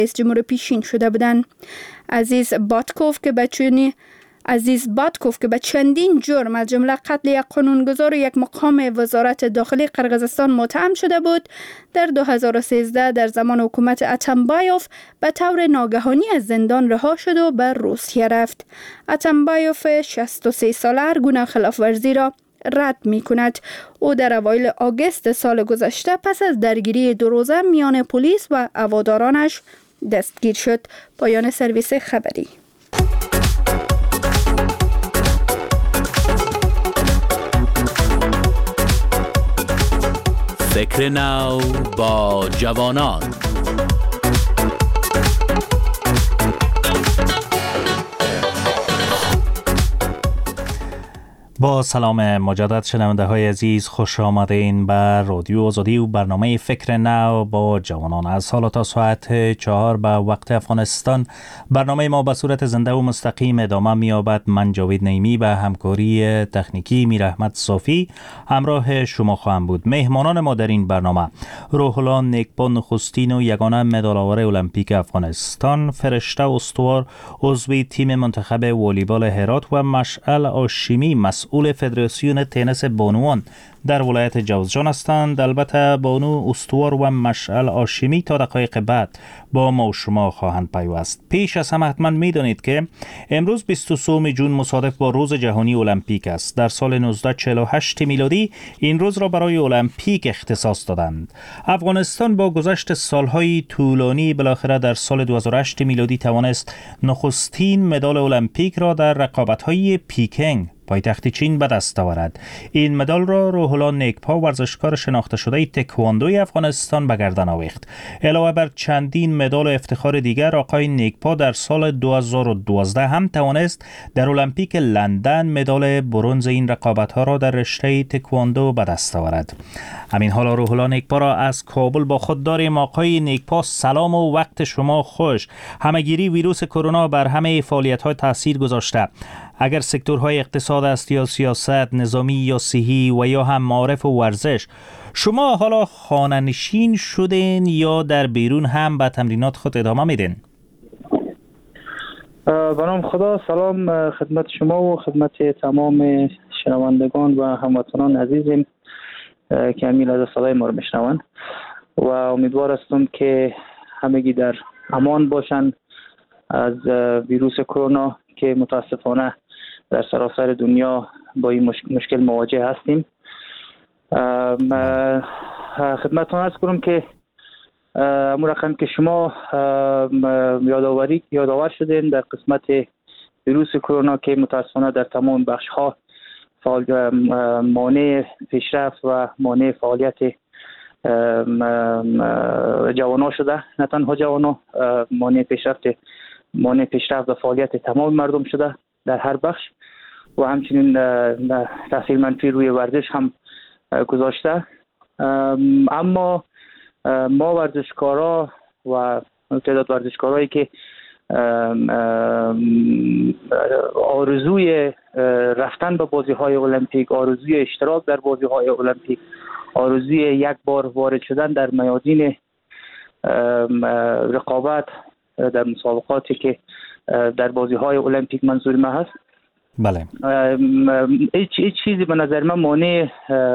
رئیس جمهور پیشین شده بودند. عزیز باتکوف که به چندین جرم از جمله قتل یک قانونگذار و یک مقام وزارت داخلی قرقیزستان متهم شده بود، در 2013 در زمان حکومت اتمبایوف به طور ناگهانی از زندان رها شد و به روسیه رفت. اتمبایوف 63 ساله هر گونه خلاف‌ورزی را رد می کند. او در اوایل آگوست سال گذشته پس از درگیری 2 روزه میان پلیس و هوادارانش دستگیر شد. پایان سرویس خبری. فکر نو با جوانان. با سلام مجدد شنونده های عزیز، خوش آمدین به رادیو آزادی و برنامه فکر نو با جوانان. از حالا تا ساعت 4 به وقت افغانستان برنامه ما به صورت زنده و مستقیم ادامه می‌یابد. من جاوید نعیمی به همکاری تکنیکی میر احمد صافی همراه شما خواهم بود. مهمانان ما در این برنامه: روح الله نیکپا نخستین و یگانه مدال آور المپیک افغانستان، فرشته استوار عضو تیم منتخب والیبال هرات و مشعل هاشمی مسئول فدراسیون تنیس بانوان در ولایت جوزجان هستند. البته بانو استوار و مشعل هاشمی تا دقایق بعد با ما و شما خواهند پیوست. پیش از همه حتما میدانید که امروز 23 جون مصادف با روز جهانی المپیک است. در سال 1948 میلادی این روز را برای المپیک اختصاص دادند. افغانستان با گذشت سالهای طولانی بالاخره در سال 2008 میلادی توانست نخستین مدال المپیک را در رقابت‌های پیکنگ پایتخت چین به دست آورد. این مدال را روح الله نیکپا ورزشکار شناخته شده تکواندوی افغانستان به گردن آویخت. علاوه بر چندین مدال و افتخار دیگر، آقای نیکپا در سال 2012 هم توانست در المپیک لندن مدال برنز این رقابت‌ها را در رشته تکواندو به دست آورد. همین حالا روح الله نیکپا را از کابل با خود داریم. آقای نیکپا سلام و وقت شما خوش. همه‌گیری ویروس کرونا بر همه فعالیت‌ها تاثیر گذاشته. اگر سکتورهای اقتصاد است یا سیاست، نظامی یا صحی و یا هم معارف و ورزش، شما حالا خانه‌نشین شدین یا در بیرون هم به تمرینات خود ادامه میدین؟ به نام خدا، سلام خدمت شما و خدمت تمام شنوندگان و هموطنان عزیزم که همین از صدای ما رو میشنوند و امیدوار هستم که همگی در امان باشند از ویروس کرونا که متاسفانه در سراسر دنیا با این مشکل مواجه هستیم. خدمتتون عرض کنم که امون رقم که شما یادآور شدین در قسمت ویروس کرونا که متاسفانه در تمام بخش ها مانع پیشرفت و مانع فعالیت جوانان شده، نه تنها جوانان، مانع پیشرفت و فعالیت تمام مردم شده در هر بخش و همچنین تاثیر منفی روی ورزش هم گذاشته. اما ما ورزشکارا و تعداد ورزشکارایی که آرزوی رفتن به بازی‌های المپیک، آرزوی اشتراک در بازی‌های المپیک، آرزوی یک بار وارد شدن در میادین رقابت در مسابقاتی که در بازی‌های المپیک منظور ما هست، بله، هیچ چیزی به نظر من مانع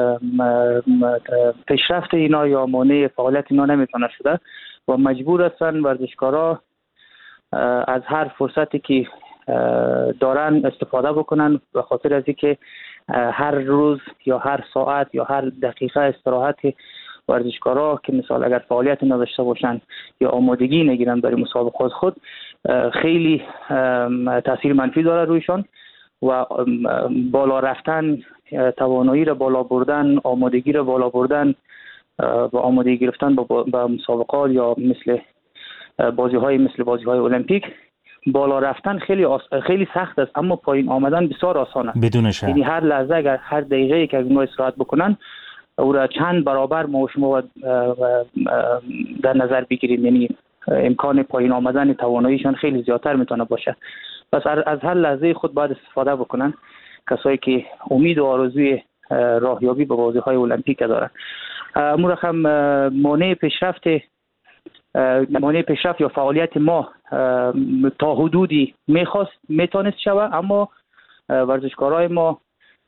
پیشرفت اینا یا مانع فعالیت اینا نمیتونه شده و مجبور هستن ورزشکارا از هر فرصتی که دارن استفاده بکنن به خاطر از اینکه هر روز یا هر ساعت یا هر دقیقه استراحت ورزشکارا که مثال اگر فعالیت نداشته باشن یا آمادگی نگیرن برای مسابقات خود خیلی تاثیر منفی داره رویشان و بالا رفتن، توانایی را بالا بردن، آمادگی را بالا بردن و آمادگی گرفتن با مسابقات یا مثل بازی‌های المپیک بالا رفتن خیلی سخت است، اما پایین آمدن بسیار آسان است. بدون شک. یعنی هر لحظه اگر هر دقیقه که اونا استراحت بکنن او را چند برابر ما و شما در نظر بگیریم، یعنی امکان پایین آمدن تواناییشان خیلی زیادتر میتونه باشه. پس از هر لحظه خود باید استفاده بکنن کسایی که امید و آرزوی راهیابی به بازی‌های المپیک دارن. امور رقم مانع پیشرفت مانع پیشرفت یا فعالیت ما تا حدودی میتونست شود، اما ورزشکارای ما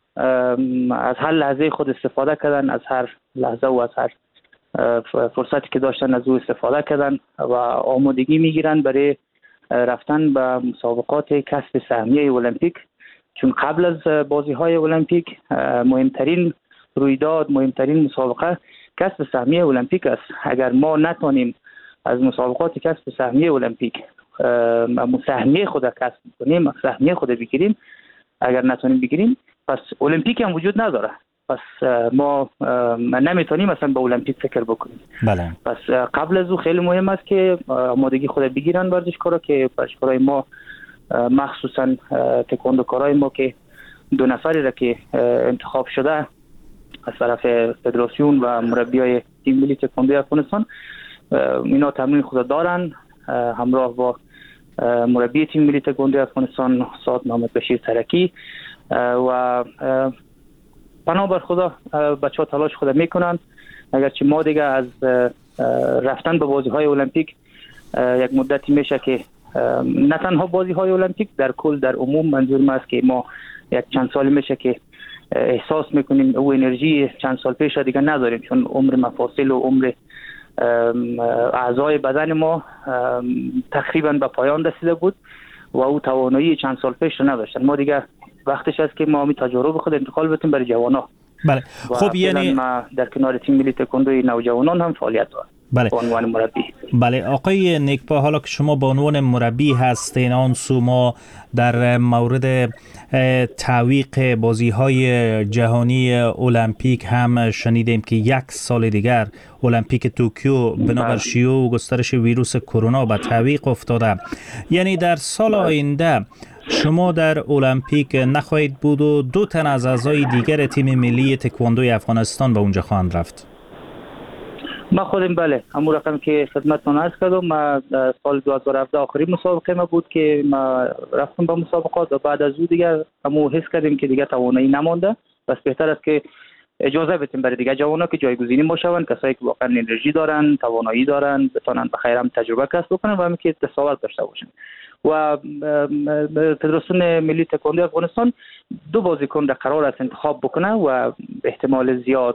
از هر لحظه خود استفاده کردن، از هر لحظه و از هر فرصتی که داشتن از او استفاده کردن و آمادگی میگیرن برای رفتن به مسابقات کسب سهمیه المپیک. چون قبل از بازی های المپیک مهمترین رویداد، مهمترین مسابقه کسب سهمیه المپیک است. اگر ما نتونیم از مسابقات کسب سهمیه المپیک سهمیه خود کسب کنیم، سهمیه خود بگیریم، اگر نتونیم بگیریم پس المپیک هم وجود نداره. پس ما نمیتونیم اصلا به المپیک فکر بکنیم. بله. پس قبل از او خیلی مهم است که آمادگی خود بگیرن ورزشکارا، که ورزشکارای ما مخصوصا تکواندوکارای ما که 2 نفری را که انتخاب شده از طرف فدراسیون و مربیای تیم ملی تکواندوی افغانستان، اینا تمرین خود دارن همراه با مربی تیم ملی تکواندوی افغانستان استاد محمد بشیر ترکی و بنابر خدا بچه‌ها تلاش خود میکنن. اگرچه ما دیگه از رفتن به بازی‌های المپیک یک مدتی میشه که نه تنها بازی‌های المپیک، در کل در عموم منظور ما است که ما یک چند سال میشه که احساس میکنیم او انرژی چند سال پیش دیگه نداریم، چون عمر مفاصل و عمر اعضای بدن ما تقریبا به پایان رسیده بود و او توانایی چند سال پیش رو نداشتن. ما دیگه وقتش است که ما می تجربه خود انتقال بدیم برای جوانا. بله. خب یعنی ما در کنار تیم ملی تکواندوی نوجوانان هم فعالیت داریم. بله. به عنوان مربی. بله آقای نیکپا، حالا که شما به عنوان مربی هستین، آن سو ما در مورد تعویق بازی‌های جهانی المپیک هم شنیدیم که 1 سال دیگر المپیک توکیو بنابر شیوع و گسترش ویروس کرونا به تعویق افتاده. یعنی در سال آینده شما در المپیک نخواهید بود و 2 تن از اعضای دیگر تیم ملی تکواندوی افغانستان به اونجا خواهند رفت. ما خودم بله همون رقم که خدمتتون عرض کردم، ما سال 2017 آخرین مسابقه ما بود که ما رفتم به مسابقات و بعد از او دیگر همون حس کردیم که دیگر توانایی نمانده. بس بهتر است که اجازه بدیم برای دیگر جوانا که جایگزینی بشوند، کسایی که واقعا انرژی دارن، توانایی دارن، بتونن بخیر هم تجربه کسب بکنن و همین که دستاورد داشته باشن. و فدراسیون ملی تکواندو افغانستان 2 بازیکن را قرار است انتخاب بکنه و به احتمال زیاد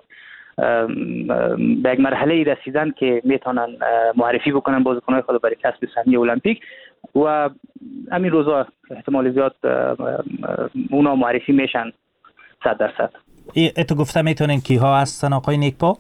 به یک مرحله رسیدن که میتونن معرفی بکنن بازیکن‌های خود برای کسب سهمیه المپیک و همین روزا احتمال زیاد اونا معرفی میشن 100%. تو گفته میتونین کیها هستن آقای نیکپا؟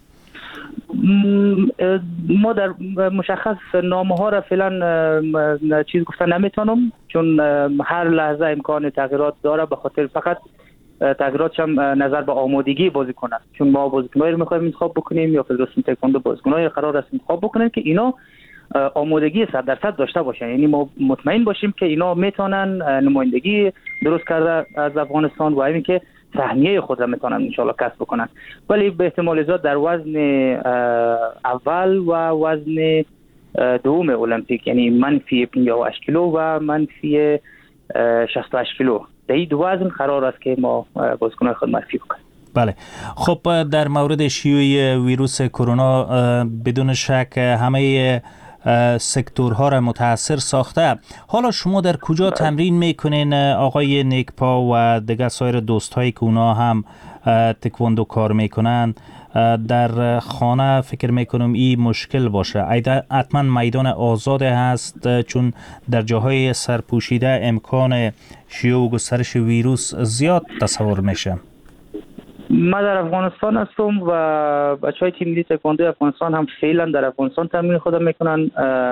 ما در مشخص نامه ها را فعلا چیز گفتن نمیتونم، چون هر لحظه امکان تغییرات داره، به خاطر فقط تغییراتش هم نظر به آمادگی بازیکن است. چون ما بازیکنایی رو می‌خوایم انتخاب بکنیم یا فدراسیون تکواندو بازیکنایی قرار است انتخاب بکنیم که اینا آمادگی 100% داشته باشن، یعنی ما مطمئن باشیم که اینا میتونن نمایندگی درست کرده از افغانستان و همین که سهمیه خود را میتونن ان شاء الله کسب بکنن. ولی به احتمال زیاد در وزن اول و وزن دوم المپیک، یعنی منفی 58 کیلو و منفی 68 کیلو، در این 2 وزن قرار است که ما بازیکن‌های خود معرفی بکنیم. بله. خب در مورد شیوع ویروس کرونا بدون شک همه سکتورها را متاثر ساخته. حالا شما در کجا تمرین میکنین آقای نیکپا و دیگر سایر دوستایی که اونا هم تکواندو کار میکنن؟ در خانه فکر میکنم این مشکل باشه. حتما میدان آزاد هست، چون در جاهای سرپوشیده امکان شیوع و گسترش ویروس زیاد تصور میشه. ما در افغانستان هستم و بچهای تیم ملی تکواندو افغانستان هم فعلا در افغانستان تمرین خود میکنن.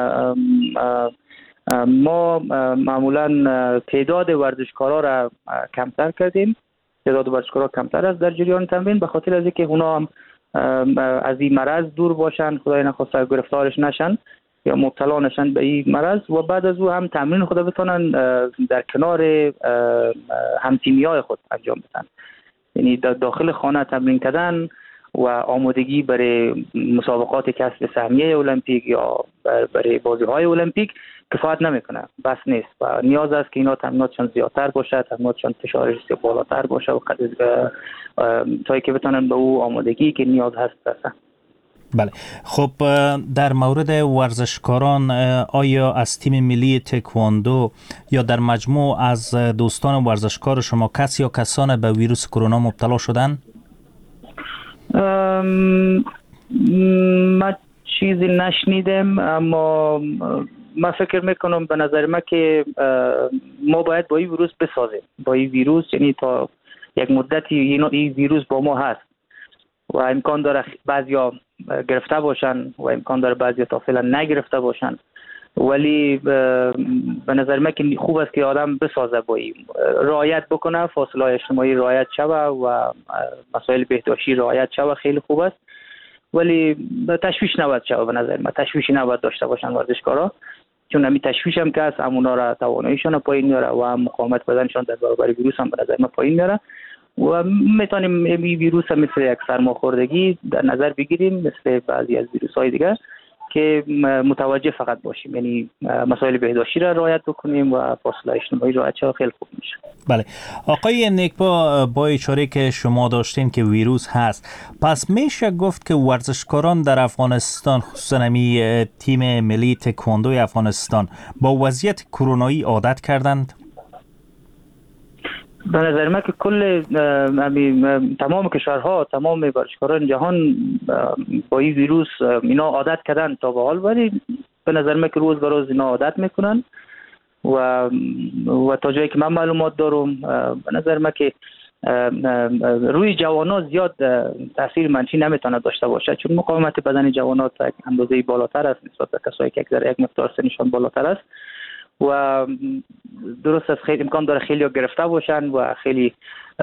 ما معمولا تعداد ورزشکارا را کمتر کردیم. تعداد ورزشکارا کمتر است در جریان تمرین، به خاطر از اینکه اونا هم از این مرض دور باشن، خدای نخواسته گرفتارش نشن یا مبتلا نشن به این مرض، و بعد از او هم تمرین خود بتونن در کنار همتیمیای خود انجام بدن. یعنی داخل خانه تمرین کردن و آمادگی برای مسابقات کسب سهمیه المپیک یا برای بازی‌های المپیک کفایت نمیکنه، بس نیست و نیاز است که اینا تمریناتشون زیادتر باشه، تمریناتشون فشارش بالاتر باشه و تا که بتونن به او آمادگی که نیاز هست رسن. بله. خب در مورد ورزشکاران، آیا از تیم ملی تکواندو یا در مجموع از دوستان ورزشکار شما کسی یا کسان به ویروس کرونا مبتلا شدن؟ من چیزی نشنیدم، اما من فکر میکنم به نظر من که ما باید با این ویروس بسازیم. با این ویروس، یعنی تا یک مدتی این ویروس با ما هست و امکان داره بعضیا گرفته باشن و امکان داره بعضیا تا فعلا نگرفته باشن، ولی به نظر من که خوب است که آدم بسازه، با این رعایت بکنه، فاصله اجتماعی رعایت شوه و مسائل بهداشتی رعایت شوه، خیلی خوب است. ولی تشویش نباید شوه. به نظر من تشویشی نباید داشته باشن ورزشکارا، چون همین تشویش هم که هست همونا را تواناییشون پایین میاره و هم مقاومت بدنشون در برابر ویروس هم به نظر من پایین میاره و میتونیم این ویروس هم مثل یک سرماخوردگی در نظر بگیریم، مثل بعضی از ویروس‌های دیگر که متوجه فقط باشیم، یعنی مسائل بهداشتی را رعایت بکنیم و فاصله اجتماعی رعایت شه، خیلی خوب میشه. بله. آقای نیکپا، با اشاره که شما داشتین که ویروس هست، پس میشه گفت که ورزشکاران در افغانستان، خصوصا تیم ملی تکواندوی افغانستان، با وضعیت کرونایی عادت کردند؟ به نظر من که کل تمام کشورها، تمام ورزشکاران جهان با این ویروس اینا عادت کردن تا به حال، ولی به نظر من که روز به روز اینا عادت میکنن و تا جایی که من معلومات دارم به نظر من که روی جوانا زیاد تاثیر منفی نمیتونه داشته باشه، چون مقاومت بدن جوانا تا یک اندازه بالاتر است نسبت به کسایی که یک مقدار سنشان بالاتر است و درست است خیلی امکان داره خیلی گرفته باشن و خیلی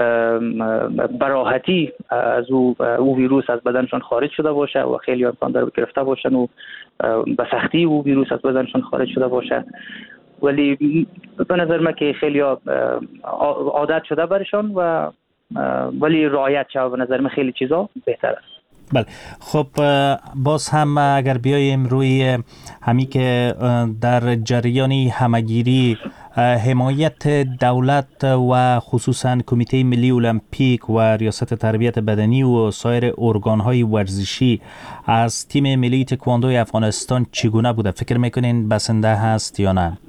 براحتی از او ویروس از بدنشان خارج شده باشه و خیلی امکان داره گرفته باشن و به سختی او ویروس از بدنشان خارج شده باشه، ولی به نظر من که خیلی عادت شده برشان و ولی رعایت شده به نظر من خیلی چیزا بهتر است. بله. خب باز هم اگر بیایم روی همی که در جریان همگیری حمایت دولت و خصوصا کمیته ملی المپیک و ریاست تربیت بدنی و سایر ارگان‌های ورزشی از تیم ملی تکواندوی افغانستان چگونه بوده؟ فکر میکنین بسنده هست یا نه؟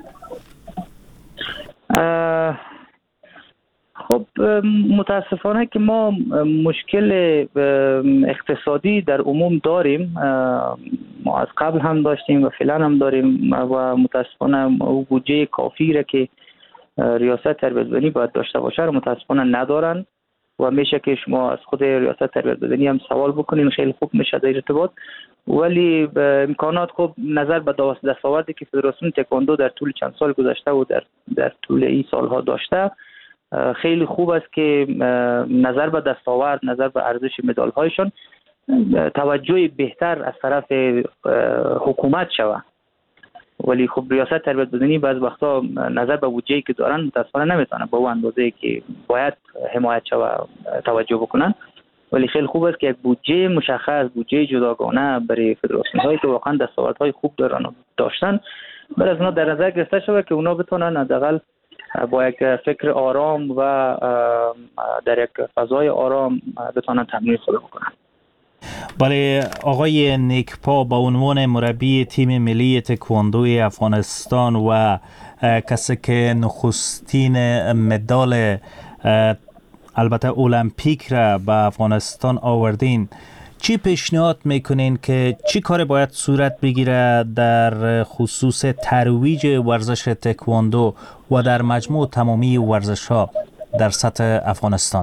خب متاسفانه که ما مشکل اقتصادی در عموم داریم، ما از قبل هم داشتیم و فعلا هم داریم و متاسفانه بودجه کافی را که ریاست تربیت بدنی باید داشته باشه رو متاسفانه ندارن و میشه که شما از خود ریاست تربیت بدنی هم سوال بکنین، خیلی خوب میشه در ارتباط، ولی امکانات خوب نظر به دستاوردی که فدراسیون تکواندو در طول چند سال گذشته و در طول این سالها داشته خیلی خوب است که نظر به دستاورد، نظر به ارزش مدال هایشان توجه بهتر از طرف حکومت شود، ولی خب ریاست تربیت بدنی بعض وقتا نظر به بودجه‌ای که دارن متاسفانه نمیتونه با اون اندازه‌ای که باید حمایت شود توجه بکنن، ولی خیلی خوب است که یک بودجه مشخص، بودجه جداگانه برای فدراسیون هایی که واقعا دستاوردهای خوب دارن و داشتن برای از اونا در نظر گرفته شود که اونا بتونن حداقل با یک فکر آرام و در یک فضای آرام بتونن تمرین خود بکنن. بله. آقای نیکپا، با عنوان مربی تیم ملی تکواندوی افغانستان و کسی که نخستین مدال البته المپیک را به افغانستان آوردین، چی پیشنهاد میکنین که چی کار باید صورت بگیره در خصوص ترویج ورزش تکواندو و در مجموع تمامی ورزش ها در سطح افغانستان؟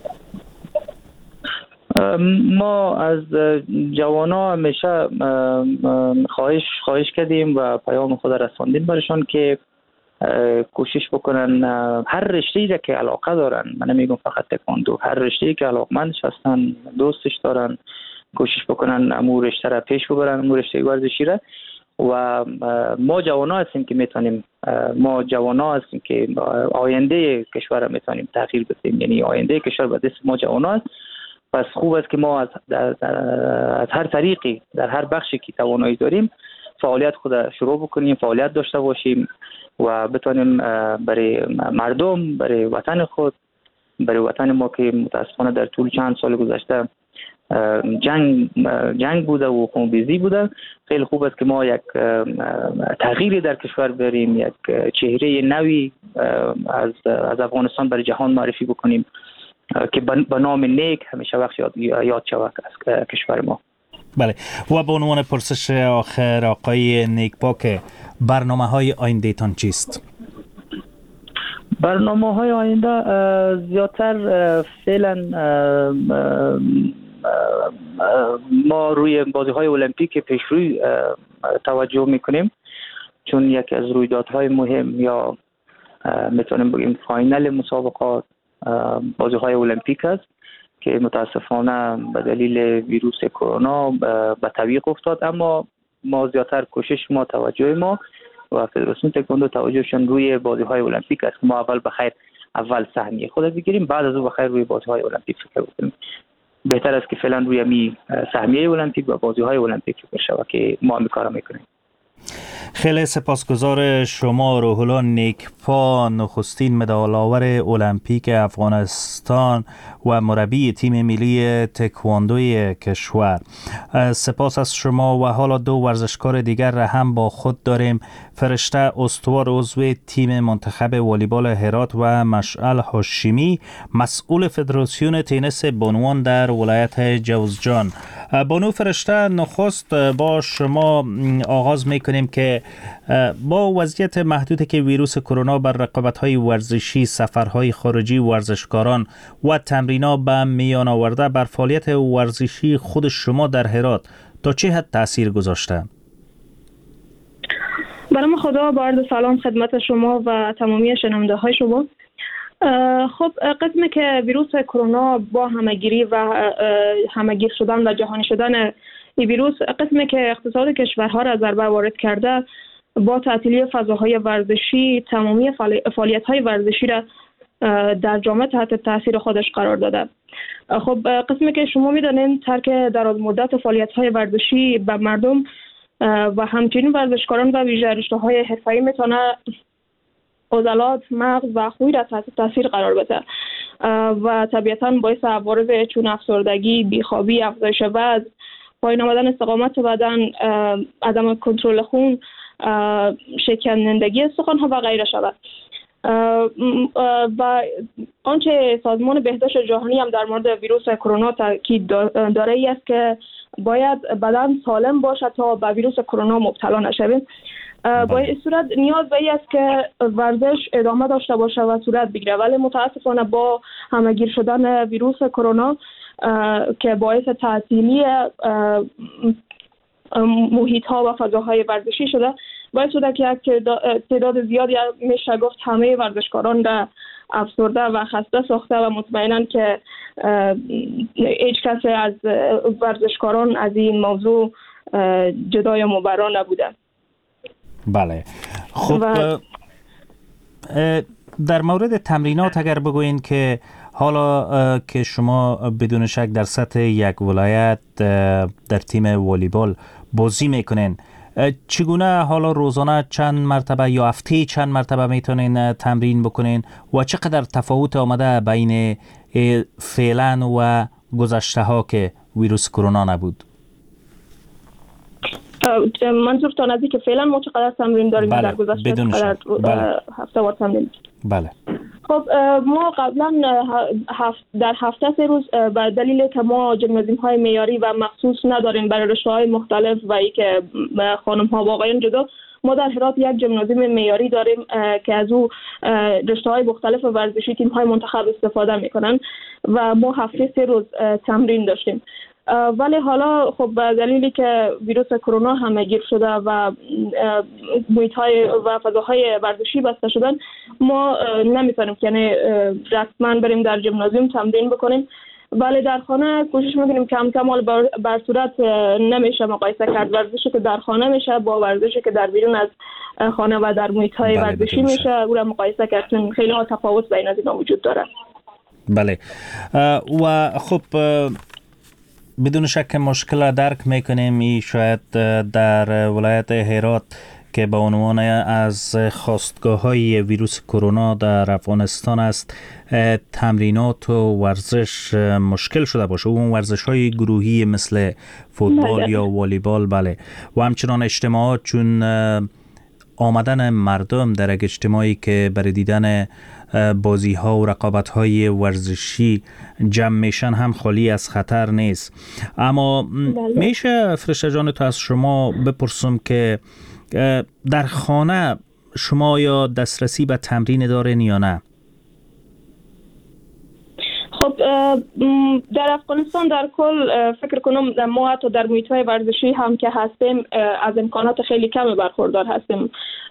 ما از جوانا همیشه خواهش کردیم و پیام خود رساندیم برشان که کوشش بکنن هر رشته‌ای را که علاقه دارن، من نمیگم فقط تکواندو، هر رشته‌ای که علاقمندش هستن، دوستش دارن، کوشش بکنن امور رشته را پیش ببرن، امور رشته ورزشی را. و ما جوانا هستیم که میتونیم، ما جوانا هستیم که آینده کشور را میتونیم تغییر بدیم، یعنی آینده کشور به دست ما جوانا است. پس خوب است که ما از هر طریقی در هر بخشی که توانایی داریم فعالیت خود شروع بکنیم، فعالیت داشته باشیم و بتونیم برای مردم، برای وطن خود، برای وطن ما که متاسفانه در طول چند سال گذشته جنگ بوده و خونریزی بوده. خیلی خوب است که ما یک تغییری در کشور بریم، یک چهره نوی از افغانستان برای جهان معرفی بکنیم که به نام نیک همیشه وقت یاد شود از کشور ما. بله. و به عنوان پرسش آخر آقای نیکپاک، برنامه‌های آینده تان چیست؟ برنامه‌های آینده زیادتر فعلا ما روی بازی‌های المپیک پیشروی توجه می‌کنیم، چون یکی از رویدادهای مهم یا میتونیم بگیم فاینال مسابقات بازی‌های المپیک است که متاسفانه به دلیل ویروس کرونا به تعویق افتاد. اما ما زیادتر کوشش ما، توجه ما و فدراسیون تکواندو توجهشون روی بازی‌های المپیک است. ما اول سهمیه خود بگیریم، بعد از اون بخیر روی بازی‌های المپیک فکر بکنیم. بهتر است که فعلا روی سهمیه المپیک و بازی‌های المپیک فکر شود که ما این کارا میکنیم. خیلی سپاسگزار شما روح الله نیکپا، نخستین مدال آور المپیک افغانستان و مربی تیم ملی تکواندوی کشور. سپاس از شما. و حالا دو ورزشکار دیگر را هم با خود داریم. فرشته استوار عضو تیم منتخب والیبال هرات و مشعل هاشمی مسئول فدراسیون تنیس بانوان در ولایت جوزجان. بانو فرشته، نخست با شما آغاز میکنیم که با وضعیت محدودی که ویروس کرونا بر رقابت‌های ورزشی، سفرهای خارجی ورزشکاران و تمرینات به میان آورده، بر فعالیت ورزشی خود شما در هرات تا چه حد تأثیر گذاشته؟ برام خدا با عرض سلام خدمت شما و تمامی شنونده های شما. خب قسمی که ویروس کرونا با همگیری و همگیر شدن و جهانی شدن این ویروس، قسمی که اقتصاد کشورها را ضربه وارد کرده، با تعطیلی فضاهای ورزشی تمامی فعالیت‌های ورزشی را در جامعه تحت تاثیر خودش قرار داده. خب قسمی که شما می‌دانید ترک دراز مدت فعالیت‌های ورزشی به مردم و همچنین ورزشکاران و ویژه رشته‌های حرفه‌ای میتونه عضلات، مغز و خوی را تحت تاثیر قرار بده و طبیعتاً باعث عوارض چون افسردگی، بیخوابی، افزایش وزن، پایین آمدن استقامت بدن، عدم کنترل خون، شکنندگی استخوان‌ها و غیره شود. و آنچه سازمان بهداشت جهانی هم در مورد ویروس کرونا تاکید داره ای است که باید بدن سالم باشد تا به ویروس کرونا مبتلا نشویم. با این صورت نیاز به این است که ورزش ادامه داشته باشه و صورت بگیره، ولی متاسفانه با همگیر شدن ویروس کرونا که باعث تعطیلی محیط ها و فضاهای ورزشی شده، باعث شده که یک تعداد زیادی میشه گفت همه ورزشکاران را افسرده و خسته ساخته و مطمئناً که هیچ کسی از ورزشکاران از این موضوع جدا یا مبرا نبوده. بله. خب در مورد تمرینات اگر بگوین که حالا که شما بدون شک در سطح یک ولایت در تیم والیبال بازی میکنین، چگونه حالا روزانه چند مرتبه یا هفته چند مرتبه میتونین تمرین بکنین و چقدر تفاوت آمده بین فعلا و گذشته ها که ویروس کرونا نبود؟ منظورتان از که فعلا ما چقدر تمرین داریم؟ بله. در گذشته چقدر هفته وار تمرین؟ بله. خب ما قبلا در هفته 3 روز به دلیل که ما جیمنازیوم های معیاری و مخصوص نداریم برای رشته های مختلف و ای که خانم ها و آقایان جدا، ما در هرات یک جیمنازیوم معیاری داریم که از او رشته های مختلف ورزشی تیم های منتخب استفاده میکنن و ما هفته 3 روز تمرین داشتیم. ولی حالا خب به دلیلی که ویروس کرونا همگیر شده و محیط‌های و فضاهای ورزشی بسته شدن، ما نمیتونیم که یعنی رسما بریم در جیمنازیوم تمرین بکنیم، ولی در خانه کوشش میکنیم کم کم بر صورت نمیشه مقایسه کرد ورزشی که در خانه میشه با ورزشی که در بیرون از خانه و در محیط‌های ورزشی میشه، او را مقایسه کرد، چون خیلی ها تفاوت بین از اینا وجود داره. بله. و خب بدون شک مشکل درک میکنیم. ای شاید در ولایت هرات که به عنوان از خاستگاه‌های ویروس کرونا در افغانستان است تمرینات و ورزش مشکل شده باشه، اون ورزش‌های گروهی مثل فوتبال یا والیبال، بله، و همچنان اجتماعات، چون آمدن مردم در یک اجتماعی که برای دیدن بازی ها و رقابت های ورزشی جمع میشن هم خالی از خطر نیست. اما میشه فرشته جان تو از شما بپرسم که در خانه شما یا دسترسی به تمرین دارین یا نه؟ خب در افغانستان در کل فکر کنم ما حتی در محیط‌های ورزشی هم که هستیم از امکانات خیلی کمی برخوردار هستیم،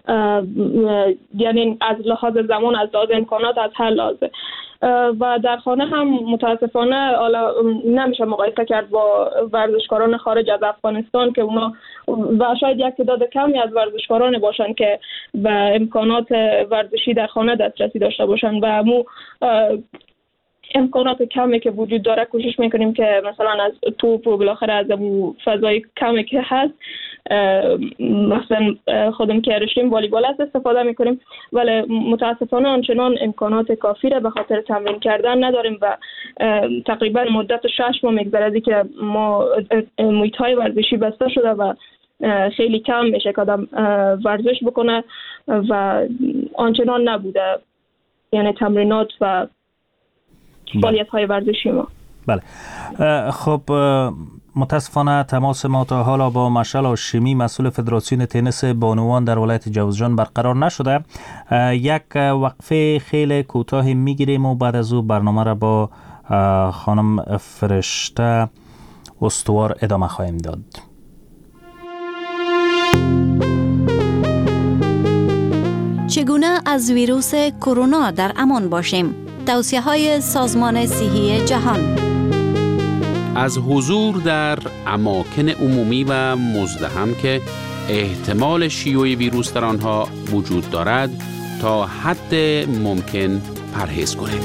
یعنی از لحاظ زمان، از لحاظ امکانات، از هر لحاظه. و در خانه هم متاسفانه نمیشه مقایسه کرد با ورزشکاران خارج از افغانستان که اونا و شاید یک تعداد کمی از ورزشکاران باشن که به امکانات ورزشی در خانه دسترسی داشته باشن و مو امکانات کمی که وجود داره کوشش میکنیم که مثلا از توپ و بالاخره از فضای کمی که هست مثلا خودم که رشتیم والیبال است استفاده میکنیم، ولی متاسفانه آنچنان امکانات کافی را به خاطر تمرین کردن نداریم و تقریبا مدت 6 ماه میگذره از که ما محیط‌های ورزشی بسته شده و خیلی کم میشه که آدم ورزش بکنه و آنچنان نبوده، یعنی تمرینات و فعالیت‌های ورزشی ما. بله. خب متاسفانه تماس ما تا حالا با مشعل هاشمی مسئول فدراسیون تنیس بانوان در ولایت جوزجان برقرار نشده. یک وقفه خیلی کوتاه میگیریم و بعد از او برنامه را با خانم فرشته استوار ادامه خواهیم داد. چگونه از ویروس کرونا در امان باشیم؟ توصیه‌های سازمان صحی جهان. از حضور در اماکن عمومی و مزدحم که احتمال شیوع ویروس در آنها وجود دارد تا حد ممکن پرهیز کنید.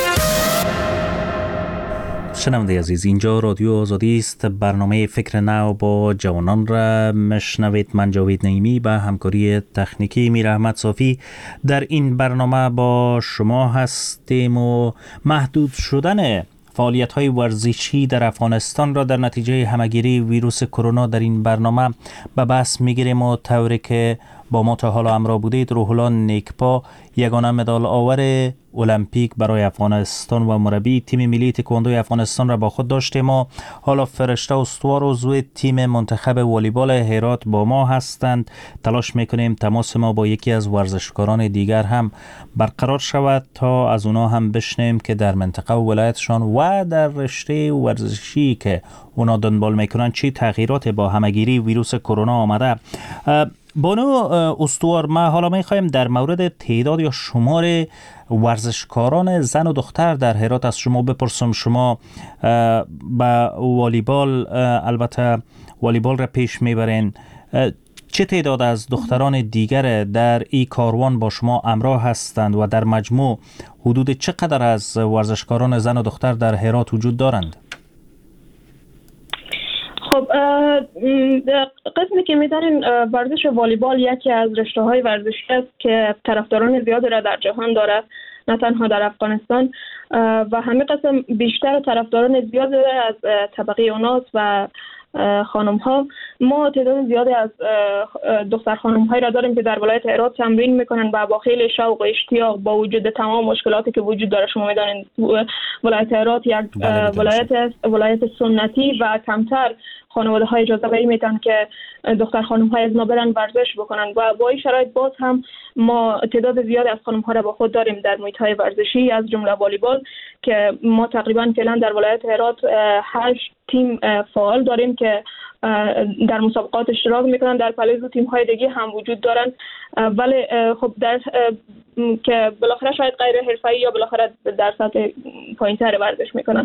شنونده عزیز، اینجا رادیو آزادی است. برنامه فکر نو با جوانان را مشنوید. من جاوید نعیمی به همکاری تکنیکی میر احمد صافی در این برنامه با شما هستیم و محدود شدن فعالیت‌های ورزشی در افغانستان را در نتیجه همگیری ویروس کرونا در این برنامه به بحث می‌گیریم و طوری که با ما تا حالا همراه بودید روح الله نیکپا یگانه مدال آور المپیک برای افغانستان و مربی تیم ملی تکواندوی افغانستان را با خود داشتیم و حالا فرشته استوار عضو تیم منتخب والیبال هرات با ما هستند. تلاش میکنیم تماس ما با یکی از ورزشکاران دیگر هم برقرار شود تا از اونا هم بشنیم که در منطقه و ولایتشان و در رشته ورزشی که اونا دنبال میکنن چی تغییرات با همگیری ویروس کرونا آمده. بانو استوار، ما حالا میخوایم در مورد تعداد یا شمار ورزشکاران زن و دختر در هرات از شما بپرسم. شما با والیبال، البته والیبال را پیش میبرین، چه تعداد از دختران دیگر در این کاروان با شما همراه هستند و در مجموع حدود چقدر از ورزشکاران زن و دختر در هرات وجود دارند؟ خب قسمی که می‌دانیم ورزش والیبال یکی از رشته‌های ورزشی است که طرفداران زیادی را در جهان دارد، نه تنها در افغانستان، و همه قسم بیشتر طرفداران زیادی از طبقه اوناس و خانم ها. ما تعداد زیادی از دختر خانم هایی را داریم که در ولایت هرات تمرین میکنن و با خیلی شوق و اشتیاق با وجود تمام مشکلاتی که وجود داره. شما میدانید ولایت هرات یک ولایت سنتی و کمتر خانواده های اجازه بری میتن که دختر خانم های از ما برن ورزش بکنن و با این شرایط باز هم ما تعداد زیادی از خانم ها را با خود داریم در محیط های ورزشی از جمله والیبال که ما تقریبا فعلا در ولایت هرات 8 تیم فعال داریم که در مسابقات اشتراک میکنن. در پالیز و تیم های دیگه هم وجود دارن، ولی خب در که بالاخره شاید غیر حرفه‌ای یا بالاخره در سطح پایین‌تر ورزش میکنن.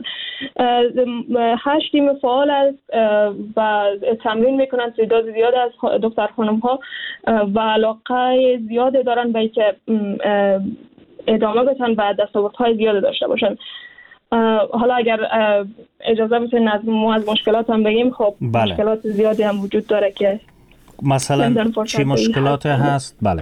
8 تیم فعال است و تمرین میکنن تعداد زیاد از دختر خانم ها و علاقه زیاد دارن به اینکه ادامه بدن و دستاوردهای زیاد داشته باشن. حالا اگر اجازه بدین از مشکلات هم بگیم، خب بله. مشکلات زیادی هم وجود داره که مثلا چی مشکلات هست؟ بله.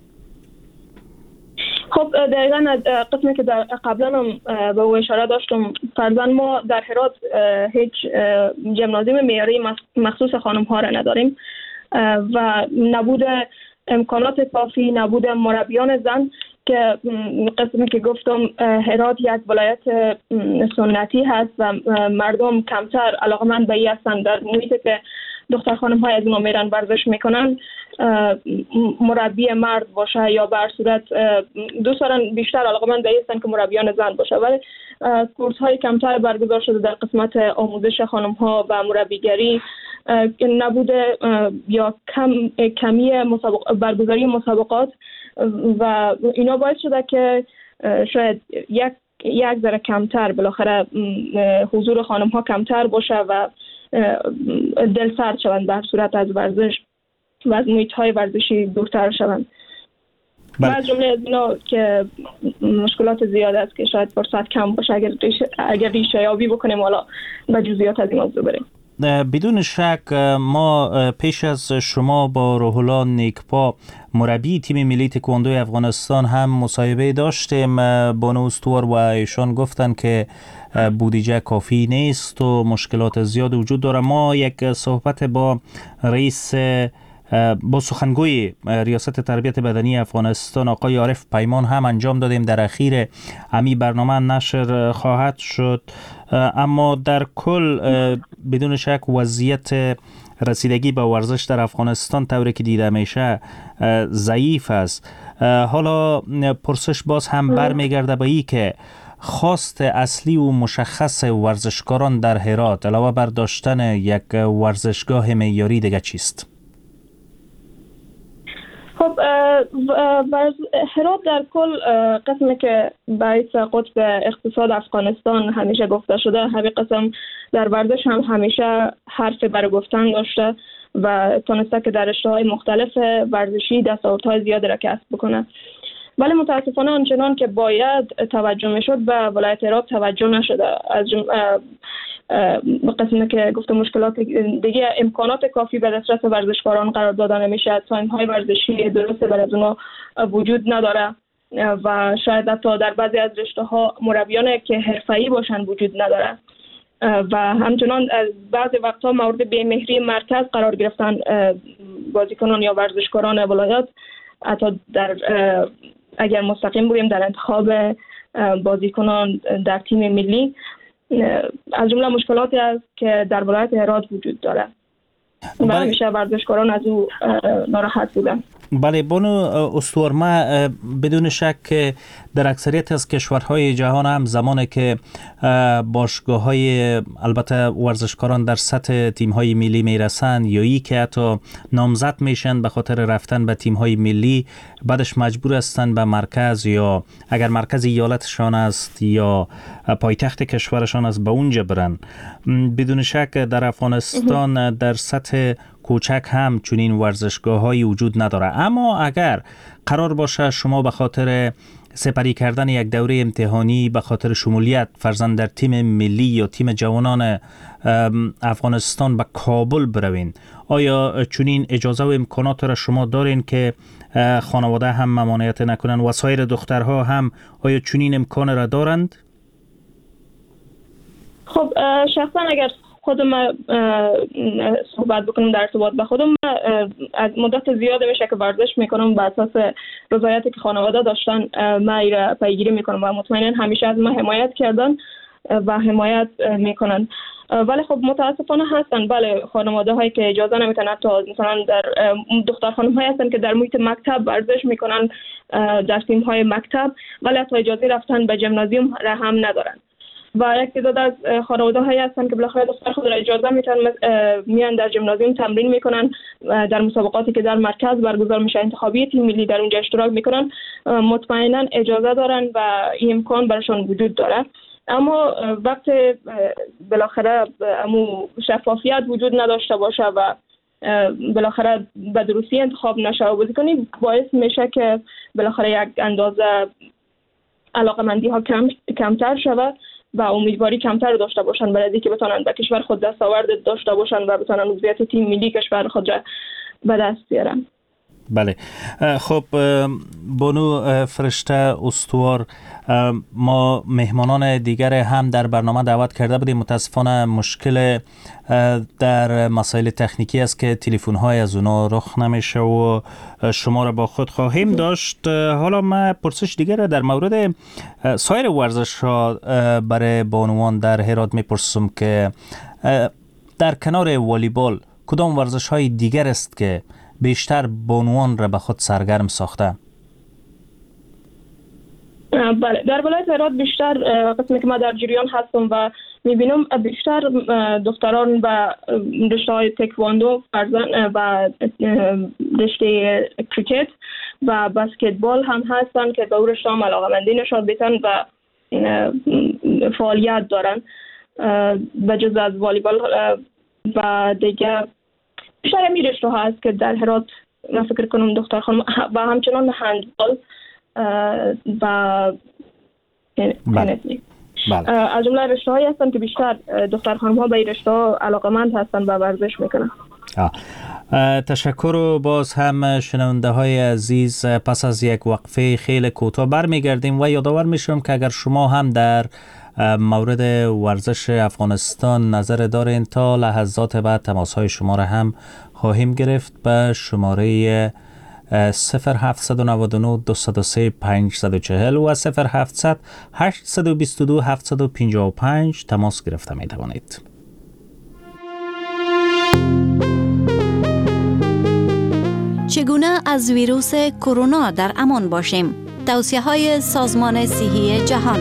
خب دقیقاً قسمی که در قبلا هم به او اشاره داشتم، فرضاً ما در هرات هیچ ژیمنازیوم معیاری مخصوص خانم ها را نداریم و نبود امکانات کافی، نبود مربیان زن، که قسمی که گفتم هرات یک ولایت سنتی هست و مردم کمتر علاقمند به این هستند در محیطی که دختر خانم های از اونا میرن ورزش میکنن مربی مرد باشه یا به هر صورت دوست دارن بیشتر علاقمند به این هستند که مربیان زن باشه، ولی کورس های کمتر برگزار شده در قسمت آموزش خانم ها و مربیگری، نبوده یا کمی برگزاری مسابقات و اینا باعث شده که شاید یک ذره کمتر بالاخره حضور خانم ها کمتر باشه و دل سرد شوند به هر صورت از ورزش و از محیط های ورزشی دورتر شوند. از جمله از اینا که مشکلات زیاد است که شاید فرصت کم باشه اگر ریشه یابی بکنیم حالا به جزئیات از این موضوع بریم. بدون شک ما پیش از شما با روح الله نیکپا مربی تیم ملی تکواندو افغانستان هم مصاحبه داشتیم. بانو استوار و ایشان گفتن که بودجه کافی نیست و مشکلات زیاد وجود داره. ما یک صحبت با با سخنگوی ریاست تربیت بدنی افغانستان آقای عارف پیمان هم انجام دادیم. در اخیر امی برنامه نشر خواهد شد، اما در کل بدون شک وضعیت رسیدگی به ورزش در افغانستان طوری که دیده میشه ضعیف است. حالا پرسش باز هم برمیگرده به این که خواست اصلی و مشخص ورزشکاران در هرات علاوه بر داشتن یک ورزشگاه معیاری دیگه چیست؟ خب هرات در کل قسمی که باعث قطب اقتصاد افغانستان همیشه گفته شده، همین قسم در ورزش هم همیشه حرف برای گفتن داشته و تونسته که در رشته‌های مختلف ورزشی دستاوردهای زیادی را کسب بکنه، ولی متاسفانه آنچنان که باید توجه میشد به ولایت هرات توجه نشده. از به قسمی که گفتم مشکلات دیگه، امکانات کافی به دسترس ورزشکاران قرار داده نمیشه، تایم‌های ورزشی درست برای اونا وجود نداره و شاید حتی در بعضی از رشته‌ها مربیان که حرفه‌ای باشن وجود نداره و همچنان از بعضی وقتها مورد بی‌مهری مرکز قرار گرفتن بازیکنان یا ورزشکاران ولایت، حتی در اگر مستقیم بودیم در انتخاب بازیکنان در تیم ملی. از جمله مشکلاتی است که در ولایت هرات وجود داره و همیشه ورزشکاران از او ناراحت بودن. بله بانو استوار، ما بدون شک در اکثریت از کشورهای جهان هم زمانی که باشگاه‌های البته ورزشکاران در سطح تیم‌های ملی میرسن یا ای که حتی نامزد میشن به خاطر رفتن به تیم‌های ملی، بعدش مجبور هستن به مرکز یا اگر مرکز ایالتشان است یا پایتخت کشورشان است به اونجا برن. بدون شک در افغانستان در سطح کوچک هم چنین ورزشگاه‌هایی وجود نداره، اما اگر قرار باشه شما به خاطر سپری کردن یک دوره امتحانی به خاطر شمولیت فرضاً در تیم ملی یا تیم جوانان افغانستان به کابل بروین، آیا چنین اجازه و امکانات را شما دارین که خانواده هم ممانعت نکنن و سایر دخترها هم آیا چنین امکان را دارند؟ خب شخصا اگر خودم صحبت بکنم در ارتباط به خودم، از مدت زیاد میشه که ورزش میکنم بر اساس رضایتی که خانواده داشتن من ایره پیگیری میکنم و مطمئنا همیشه از من حمایت کردن و حمایت میکنن، ولی خب متاسفانه هستن بله خانواده هایی که اجازه نمیتونن، تا مثلا در دختر خانم هایی هستن که در محیط مکتب ورزش میکنن در تیم های مکتب، ولی حتی اجازه رفتن به ژیمنازیوم را هم ندارن و یک تعداد از خانواده هایی هستن که بالاخره دختر خود را اجازه میتونن میان در ژیمنازیوم تمرین میکنن، در مسابقاتی که در مرکز برگزار میشه انتخابی تیم ملی در اونجا اشتراک میکنن، مطمئنا اجازه دارن و این امکان برشان وجود داره، اما وقت بالاخره شفافیت وجود نداشته باشه و بالاخره به درستی انتخاب نشه و بازیکنی باعث میشه که بالاخره یک اندازه علاقمندی ها کمتر شود و امیدواری کمتر داشته باشن برای اینکه بتونن به کشور خود دستاورد داشته باشن و بتونن عضویت تیم ملی کشور خود را به دست بیارن. بله. خب بانو فرشته استوار، ما مهمانان دیگر هم در برنامه دعوت کرده بودیم. متاسفانه مشکل در مسائل تکنیکی است که تلفن‌های از اونا رخ نمیشه و شما را با خود خواهیم داشت. حالا ما پرسش دیگر در مورد سایر ورزش‌ها برای بانوان در هرات میپرسم که در کنار والیبال کدام ورزش‌های دیگر است که بیشتر بانوان را به خود سرگرم ساخته؟ بله، در ولایت هرات بیشتر قسمی که ما در جریان هستم و میبینم بیشتر دختران و رشته‌های تکواندو و رشته کریکت و بسکتبال هم هستن که به اون رشته هم علاقه‌مندی نشان میدن و فعالیت دارن. به جز از والیبال و دیگه بیشتر همین رشته ها هست که در هرات من فکر کنم دختر خانم و همچنان هندبال و از جمله رشته هایی هستن که بیشتر دختر خانم ها به این رشته ها علاقمند هستن و ورزش میکنن. تشکر. و باز هم شنونده های عزیز، پس از یک وقفه خیلی کوتاه برمیگردیم و یادآور میشم که اگر شما هم در مورد ورزش افغانستان نظر دارین تا لحظات بعد تماس های شما را هم خواهیم گرفت به شماره 0799 203 540 و 0700 822 755 تماس گرفته می توانید. چگونه از ویروس کرونا در امان باشیم؟ توصیه‌های سازمان صحی جهان.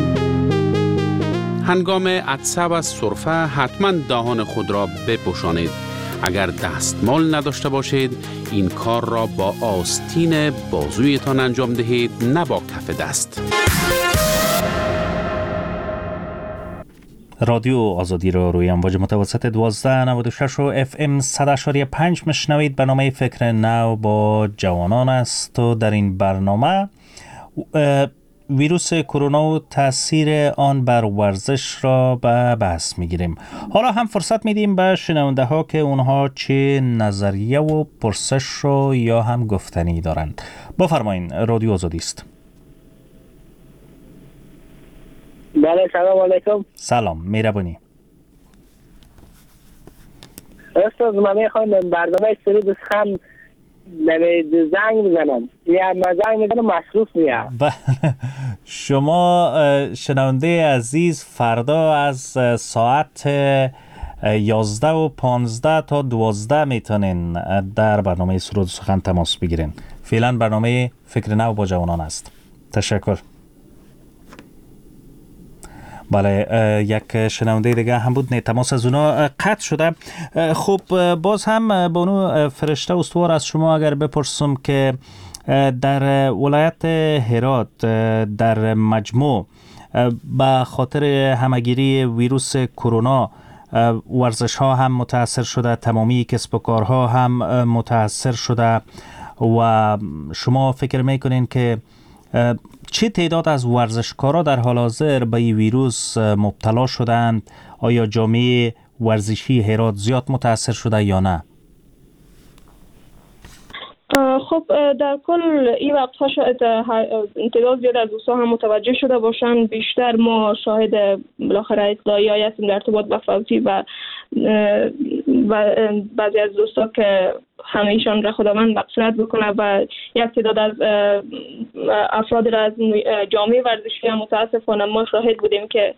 هنگام عطسه و سرفه حتما دهان خود را بپوشانید. اگر دستمال نداشته باشید این کار را با آستین بازویتان انجام دهید، نه با کف دست. رادیو آزادی را روی امواج متوسط 1296 و FM 100.5 مشنوید. برنامه فکر نو با جوانان است و در این برنامه ویروس کرونا و تاثیر آن بر ورزش را به بحث میگیریم. حالا هم فرصت میدیم به شنونده ها که اونها چه نظریه و پرسش رو یا هم گفتنی دارند. بفرمایین، رادیو آزادی است. بله، سلام علیکم. سلام، مهربانی. استاد، من میخوام برنامه سری بسخم زنگ بزنم. یا من زنگ میزنم مصروف میام. شما شنونده عزیز، فردا از ساعت 11 و 15 تا 12 میتونین در برنامه سرود سخن تماس بگیرین. فعلا برنامه فکر نو با جوانان است. تشکر. بله، یک شنونده دیگه هم بود، نه تماس از اونا قطع شده. خب باز هم بانو فرشته استوار، از شما اگر بپرسم که در ولایت هرات در مجموع به خاطر همگیری ویروس کرونا ورزش ها هم متاثر شده، تمامی کسب و کارها هم متاثر شده و شما فکر میکنین که چه تعداد از ورزشکارا در حال حاضر به این ویروس مبتلا شدند؟ آیا جامعه ورزشی هرات زیاد متاثر شده یا نه؟ خب در کل این وقتها شاید تعداد زیاد از دوستان هم متوجه شده باشن. بیشتر ما شاهد بالاخره اطلاعی هستیم در ارتباط با فوتی و بعضی از دوستان که همه ایشان را خداوند مغفرت بکنه و یک تعداد از افراد را از جامعه ورزشی هم متاسفانه ما شاهد بودیم که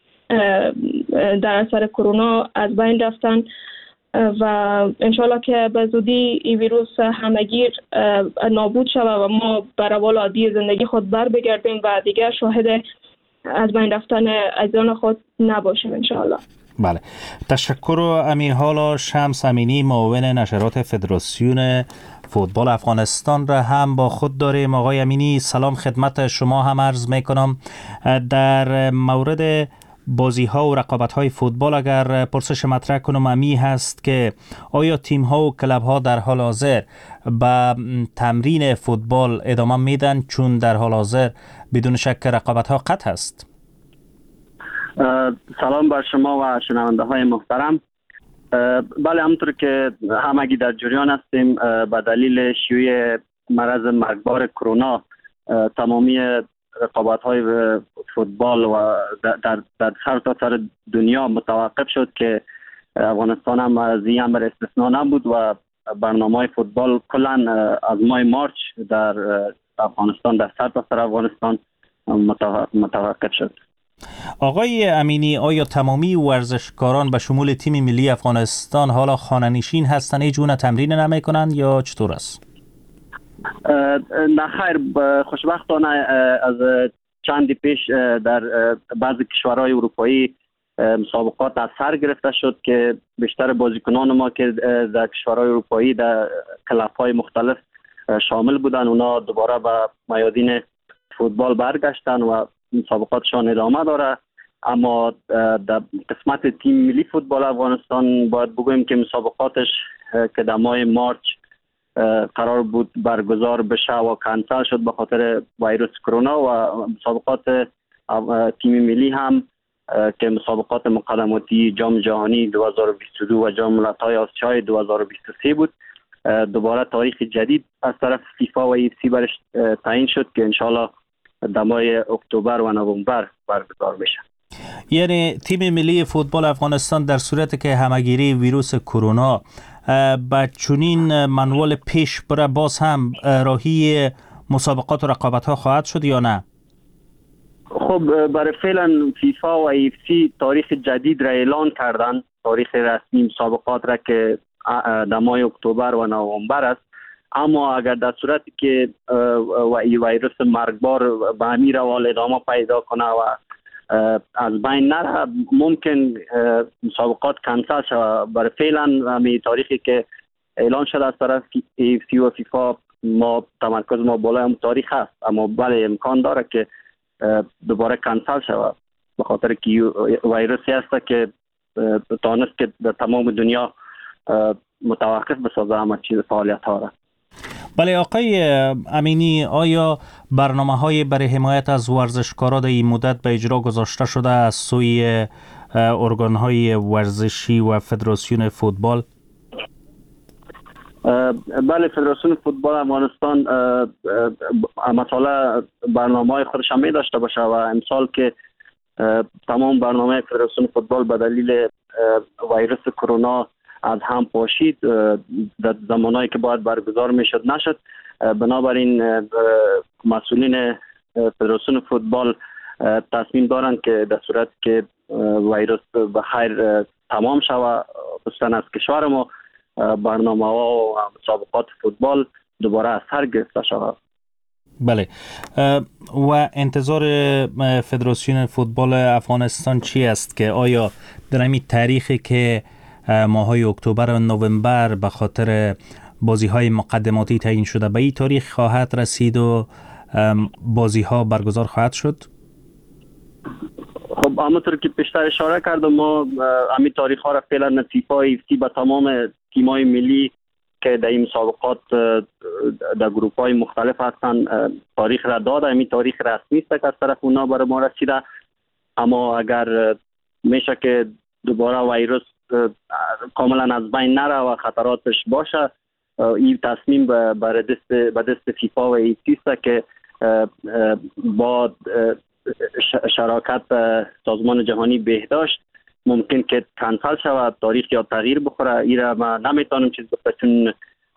در اثر کرونا از بین رفتن و انشالله که به زودی این ویروس همگیر نابود شود و ما به روال عادی زندگی خود بر بگردیم و دیگر شاهد از بین رفتن عزیزان خود نباشیم انشالله. بله، تشکر. امی حالا شمس امینی، معاون نشرات فدراسیون فوتبال افغانستان را هم با خود داریم. آقای امینی، سلام خدمت شما هم عرض میکنم. در مورد بازی ها و رقابت های فوتبال اگر پرسش مطرح کنم امی هست که آیا تیم ها و کلب ها در حال حاضر به تمرین فوتبال ادامه میدن، چون در حال حاضر بدون شک رقابت ها قطع است؟ سلام بر شما و شنونده های محترم. بله، همونطور که همگی در جریان هستیم، به دلیل شیوع مرض مرگبار کرونا تمامی رقابت‌های فوتبال و در سر تا سر دنیا متوقف شد که افغانستان هم از این امر استثنا نبود و برنامه فوتبال کلا از ماه مارچ در افغانستان، در سر تا سر افغانستان متوقف شد. آقای امینی، آیا تمامی ورزشکاران به شمول تیم ملی افغانستان حالا خانه‌نشین هستند، هیچ گونه تمرین نمی‌کنند یا چطور است؟ نه خیر، خوشبختانه از چندی پیش در بعضی کشورهای اروپایی مسابقات از سر گرفته شد که بیشتر بازیکنان ما که در کشورهای اروپایی در کلب‌های مختلف شامل بودن، اونا دوباره به میادین فوتبال برگشتن و مسابقاتشان ادامه داره. اما در قسمت تیم ملی فوتبال افغانستان باید بگوییم که مسابقاتش که در ماه مارچ قرار بود برگزار بشه و کنسل شد به خاطر ویروس کرونا و مسابقات تیم ملی هم که مسابقات مقدماتی جام جهانی 2022 و جام ملت‌های آسیای 2023 بود، دوباره تاریخ جدید از طرف فیفا و ایفسی برش تعیین شد که انشالله در ماه اکتبر و نوامبر برگزار بشه. یعنی تیم ملی فوتبال افغانستان در صورتی که همهگیری ویروس کرونا با چنین منوال پیش بره باز هم راهی مسابقات و رقابت‌ها خواهد شد یا نه؟ خب برای فعلا فیفا و ایفسی تاریخ جدید را اعلان کردن، تاریخ رسمی مسابقات را که در ماه اکتبر و نوامبر است. اما اگر در صورتی که ویروس مرگبار به همین روال ادامه پیدا کنه و از بین نره، ممکن مسابقات کنسل شود. برای فعلا همین تاریخی که اعلان شده از طرف ایفسی و فیفا، ما تمرکز ما بالای هم تاریخ هست، اما بله امکان داره که دوباره کنسل شود به خاطر که ویروسی هست که تانست که در تمام دنیا متوقف بسازه همه چیز فعالیت ها را. بله آقای امینی، آیا برنامه‌های برای حمایت از ورزشکاران در این مدت به اجرا گذاشته شده از سوی ارگان‌های ورزشی و فدراسیون فوتبال؟ بله، فدراسیون فوتبال افغانستان مثلا برنامه‌های خودش هم داشته باشه و امسال که تمام برنامه فدراسیون فوتبال به دلیل ویروس کرونا از هم پاشید، در زمانهایی که باید برگزار میشد نشد. بنابراین مسئولین فدراسیون فوتبال تصمیم دارند که در صورت که ویروس به خیر تمام شود، خصوصا از کشور ما، برنامه ها و مسابقات فوتبال دوباره از سر گرفته شود. بله، و انتظار فدراسیون فوتبال افغانستان چی است که آیا در همین تاریخی که ماهای اکتبر و نوامبر به خاطر بازی های مقدماتی تعیین شده به این تاریخ خواهد رسید و بازی ها برگزار خواهد شد؟ خب همونطور که پیشتر اشاره کردم، ما همین تاریخ ها را فعلا فیفا ایفسی به تمام تیم‌های ملی که در این مسابقات در گروپ های مختلف هستند تاریخ را داده. همین تاریخ رسمی است که از طرف اونا برای ما رسیده. اما اگر میشه که دوباره ویروس کاملا از بین نره و خطراتش باشه، این تصمیم به دست فیفا و ایفسی است که با شراکت سازمان جهانی بهداشت ممکن که کنسل شود، تاریخ یا تغییر بخوره. این را ما نمیتونم چیز بکنم چون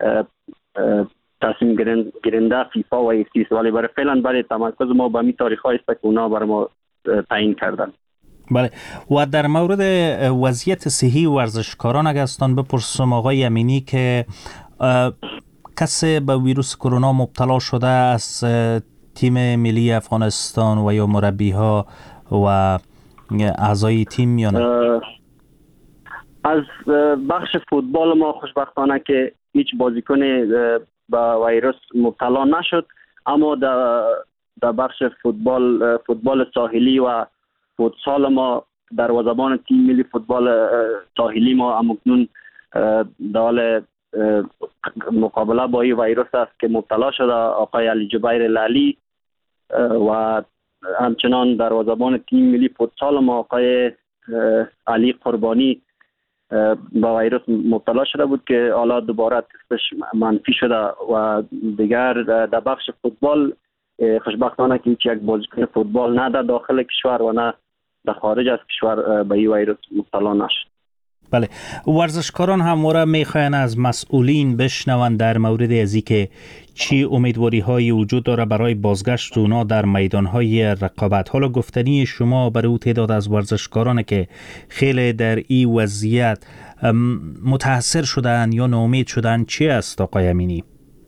تصمیم گیرنده فیفا و ایفسی است، ولی برای فعلا برای تمرکز ما به می تاریخ هایی است که اونا برای ما تعیین کردن. بله، و در مورد وضعیت صحی ورزشکاران اگر استان بپرسم آقای امینی که کسی به ویروس کرونا مبتلا شده از تیم ملی افغانستان و یا مربی ها و اعضای تیم یا نه؟ از بخش فوتبال ما خوشبختانه که هیچ بازیکن به ویروس مبتلا نشد، اما در بخش فوتبال ساحلی و فوتسال ما دروازه‌بان تیم ملی فوتبال ساحلی ما همکنون در حال مقابله با این ویروس است که مبتلا شده، آقای علی جبیر لالی، و همچنان دروازه‌بان تیم ملی فوتسال ما آقای علی قربانی با ویروس مبتلا شده بود که حالا دوباره تستش منفی شده و دیگر در بخش فوتبال خوشبختانه که هیچ یک بازیکن فوتبال نه در داخل کشور و نه در خارج از کشور به این ویروس مبتلا نشد. بله، ورزشکاران همواره میخواین از مسئولین بشنون در مورد از اینکه چی امیدواری های وجود داره برای بازگشت اونا در میدان های رقابت. حالا گفتنی شما برای تعداد از ورزشکاران که خیلی در این وضعیت متاثر شدن یا ناامید شدن چی است آقای امینی؟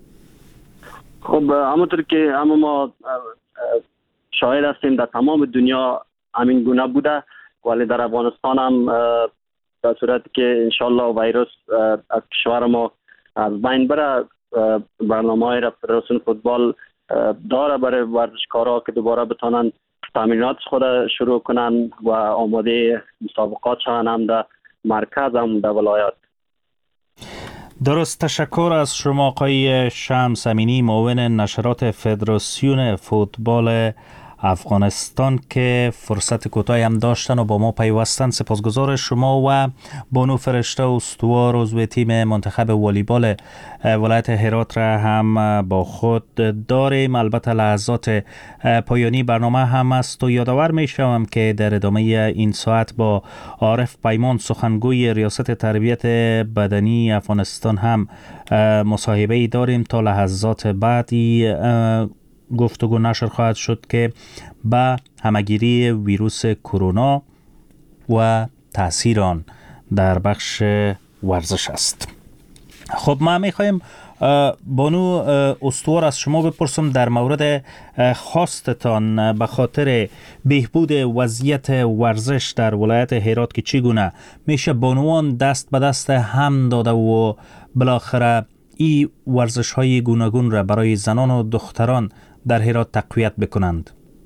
خب همونطور که ما شاهد هستیم در تمام دنیا همین گونه بوده، ولی در افغانستان هم در صورتی که انشالله ویروس از کشور ما از بین بره، برنامه‌های را فدراسیون فوتبال داره برای ورزشکارا که دوباره بتونن تمرینات خود شروع کنن و آماده مسابقات شوند، هم در مرکز هم در ولایات. درست، تشکر از شما آقای شمس امینی، معاون نشرات فدراسیون فوتبال افغانستان که فرصت کوتاهی هم داشتن و با ما پیوستن. سپاسگزار شما و بانو فرشته استوار عضو تیم منتخب والیبال ولایت هرات را هم با خود داریم. البته لحظات پایانی برنامه هم است و یادآور می شوم که در ادامه این ساعت با عارف پیمان سخنگوی ریاست تربیت بدنی افغانستان هم مصاحبه داریم. تا لحظات بعدی گفتگو نشر خواهد شد که به همگیری ویروس کرونا و تأثیر آن در بخش ورزش است. خب ما میخوایم بانو استوار از شما بپرسم در مورد خواستتان به خاطر بهبود وضعیت ورزش در ولایت هرات که چگونه میشه بانوان دست به دست هم داده و بالاخره این ورزش های گوناگون را برای زنان و دختران در هرات تقویت بکنند.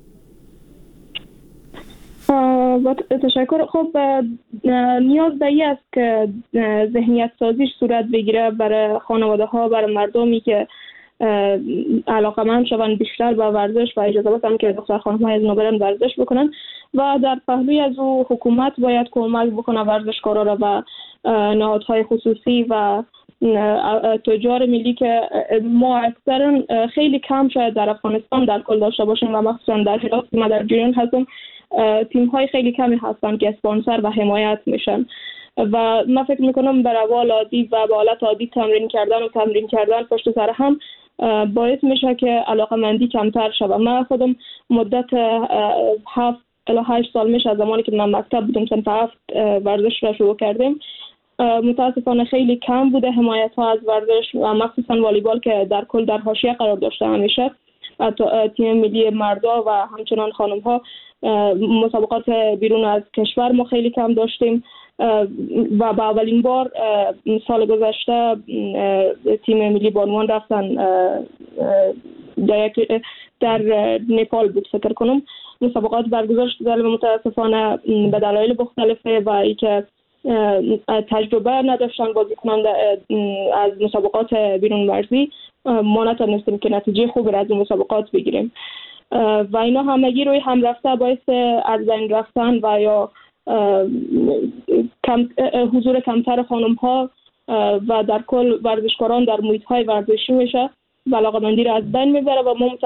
تشکر. خب نیاز به این است که ذهنیت سازیش صورت بگیره برای خانواده ها، برای مردمی که علاقمند شوند بیشتر به ورزش و اجازه بدن که دختر خانم ها از نو برن ورزش بکنن و در پهلوی از او حکومت باید کمک بکنه ورزشکارا را و نهادهای خصوصی و تجار ملی که ما اکثرا خیلی کم شاید در افغانستان در کل داشته باشیم و مخصوصا در هرات که من در جریان هستم تیم های خیلی کمی هستن که اسپانسر و حمایت میشن و من فکر میکنم بر اول عادی و به حالت عادی تمرین کردن پشت سر هم باعث میشه که علاقمندی کمتر شود. من خودم مدت 7 الی 8 سال میشه از زمانی که من مکتب بودم صنف 7 ورزش را شروع کردیم. متاسفانه خیلی کم بوده حمایت ها از ورزش و مخصوصا والیبال که در کل در حاشیه قرار داشته همیشه. تیم ملی مردا و همچنان خانم ها مسابقات بیرون از کشور ما خیلی کم داشتیم و با اولین بار سال گذشته تیم ملی بانوان رفتن در نپال بود فکر کنم مسابقات برگزار شده، ولی متاسفانه به دلایل مختلفه و اینکه تجربه نداشتن بازیکنان از مسابقات بیرون ورزی ما نتونستیم که نتیجه خوبی را از این مسابقات بگیریم و اینا همگی روی هم رفته باعث از بین رفتن و یا حضور کمتر خانم ها و در کل ورزشکاران در محیط های ورزشی میشه و علاقمندی را از بین میبره و ما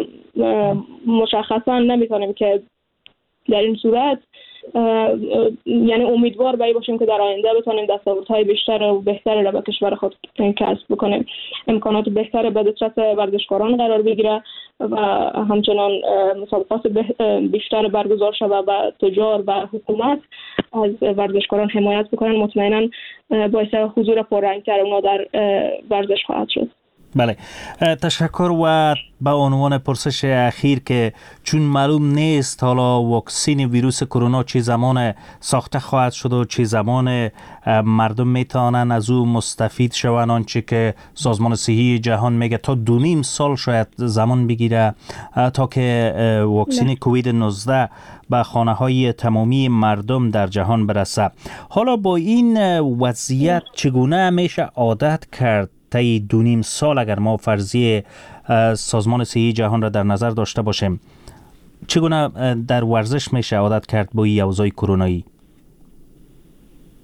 مشخصا نمیتونیم که در این صورت یعنی امیدوار به این باشیم که در آینده بتونیم دستاوردهای بیشتر و بهتری را به کشور خود کسب بکنیم، امکانات بهتر به دسترس ورزشکاران قرار بگیره و همچنان مسابقات بیشتر برگزار شود و تجار و حکومت از ورزشکاران حمایت بکنن. مطمئنا باعث حضور پررنگتر اونا در ورزش خواهد شد. بله، تشکر. و به عنوان پرسش اخیر که چون معلوم نیست حالا واکسین ویروس کرونا چه زمان ساخته خواهد شد و چه زمان مردم میتونن از او مستفید شوند، آنچه که سازمان صحی جهان میگه تا 2.5 سال شاید زمان بگیره تا که واکسین کووید 19 به خانه های تمامی مردم در جهان برسه. حالا با این وضعیت چگونه میشه عادت کرد طی 2.5 سال اگر ما فرضیه سازمان صحی جهان را در نظر داشته باشیم، چگونه در ورزش میشه عادت کرد با این اوضاع کرونایی؟